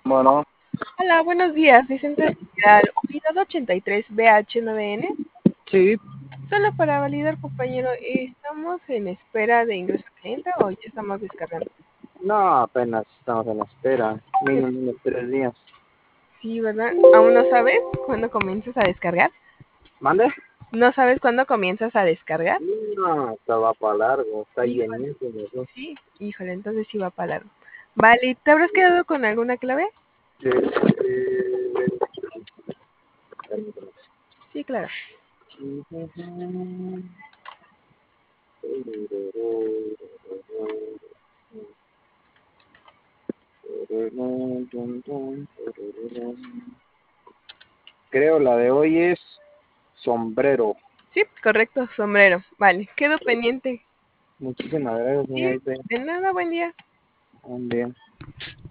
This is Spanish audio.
Bueno, Hola, buenos días, licencia general, unidad 83BH9N. sí, Solo para validar, compañero, ¿estamos en espera de ingreso a cliente o ya estamos descargando? no, apenas estamos en la espera, ¿Qué? mínimo unos 3 días. Sí, ¿verdad? ¿Aún no sabes cuándo comienzas a descargar? ¿Mande? ¿No sabes cuándo comienzas a descargar? No, esto va para largo, está Híjole, llenísimo, ¿no? sí, híjole, entonces sí va para largo. Vale, ¿te habrás quedado con alguna clave? Sí, Sí, claro. Creo la de hoy es sombrero. Sí, correcto, sombrero. Vale, quedo pendiente. Muchísimas gracias, Sí, señorita. de nada, buen día. Bien.